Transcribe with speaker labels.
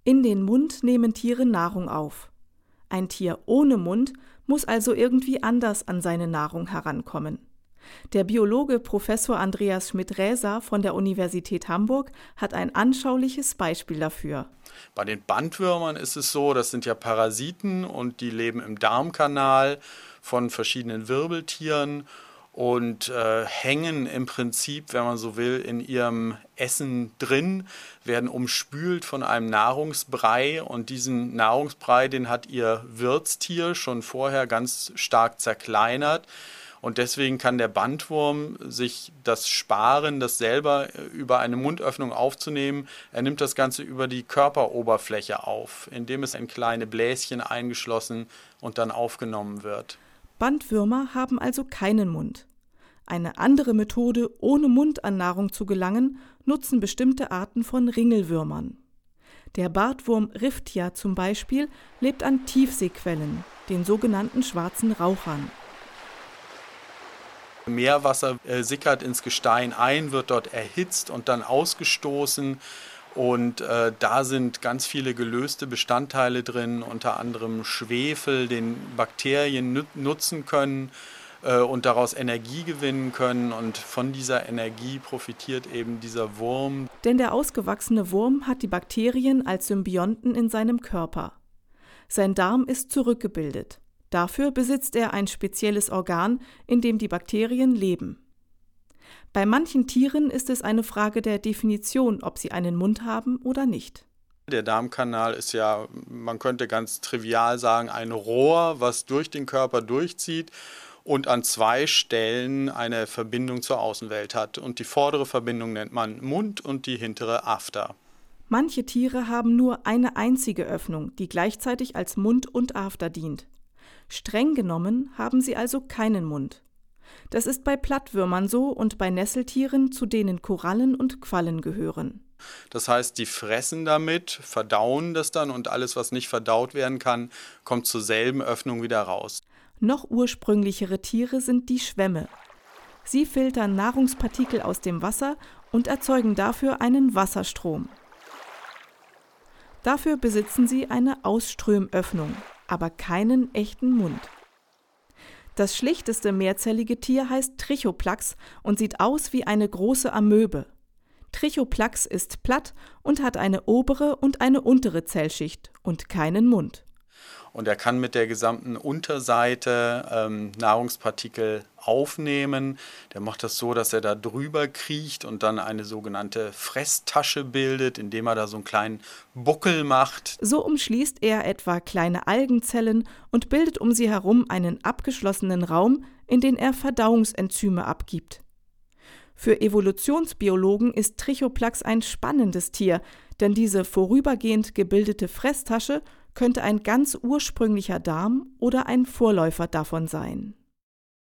Speaker 1: In den Mund nehmen Tiere Nahrung auf. Ein Tier ohne Mund muss also irgendwie anders an seine Nahrung herankommen. Der Biologe Professor Andreas Schmidt-Räser von der Universität Hamburg hat ein anschauliches Beispiel dafür.
Speaker 2: Bei den Bandwürmern ist es so, das sind ja Parasiten und die leben im Darmkanal von verschiedenen Wirbeltieren und hängen im Prinzip, wenn man so will, in ihrem Essen drin, werden umspült von einem Nahrungsbrei und diesen Nahrungsbrei, den hat ihr Wirtstier schon vorher ganz stark zerkleinert. Und deswegen kann der Bandwurm sich das sparen, das selber über eine Mundöffnung aufzunehmen. Er nimmt das Ganze über die Körperoberfläche auf, indem es in kleine Bläschen eingeschlossen und dann aufgenommen wird.
Speaker 1: Bandwürmer haben also keinen Mund. Eine andere Methode, ohne Mund an Nahrung zu gelangen, nutzen bestimmte Arten von Ringelwürmern. Der Bartwurm Riftia zum Beispiel lebt an Tiefseequellen, den sogenannten schwarzen Rauchern.
Speaker 2: Meerwasser sickert ins Gestein ein, wird dort erhitzt und dann ausgestoßen. Und da sind ganz viele gelöste Bestandteile drin, unter anderem Schwefel, den Bakterien nutzen können und daraus Energie gewinnen können. Und von dieser Energie profitiert eben dieser Wurm.
Speaker 1: Denn der ausgewachsene Wurm hat die Bakterien als Symbionten in seinem Körper. Sein Darm ist zurückgebildet. Dafür besitzt er ein spezielles Organ, in dem die Bakterien leben. Bei manchen Tieren ist es eine Frage der Definition, ob sie einen Mund haben oder nicht.
Speaker 2: Der Darmkanal ist ja, man könnte ganz trivial sagen, ein Rohr, was durch den Körper durchzieht und an zwei Stellen eine Verbindung zur Außenwelt hat. Und die vordere Verbindung nennt man Mund und die hintere After.
Speaker 1: Manche Tiere haben nur eine einzige Öffnung, die gleichzeitig als Mund und After dient. Streng genommen haben sie also keinen Mund. Das ist bei Plattwürmern so und bei Nesseltieren, zu denen Korallen und Quallen gehören.
Speaker 2: Das heißt, die fressen damit, verdauen das dann und alles, was nicht verdaut werden kann, kommt zur selben Öffnung wieder raus.
Speaker 1: Noch ursprünglichere Tiere sind die Schwämme. Sie filtern Nahrungspartikel aus dem Wasser und erzeugen dafür einen Wasserstrom. Dafür besitzen sie eine Ausströmöffnung, aber keinen echten Mund. Das schlichteste mehrzellige Tier heißt Trichoplax und sieht aus wie eine große Amöbe. Trichoplax ist platt und hat eine obere und eine untere Zellschicht und keinen Mund.
Speaker 2: Und er kann mit der gesamten Unterseite Nahrungspartikel aufnehmen. Der macht das so, dass er da drüber kriecht und dann eine sogenannte Fresstasche bildet, indem er da so einen kleinen Buckel macht.
Speaker 1: So umschließt er etwa kleine Algenzellen und bildet um sie herum einen abgeschlossenen Raum, in den er Verdauungsenzyme abgibt. Für Evolutionsbiologen ist Trichoplax ein spannendes Tier, denn diese vorübergehend gebildete Fresstasche könnte ein ganz ursprünglicher Darm oder ein Vorläufer davon sein.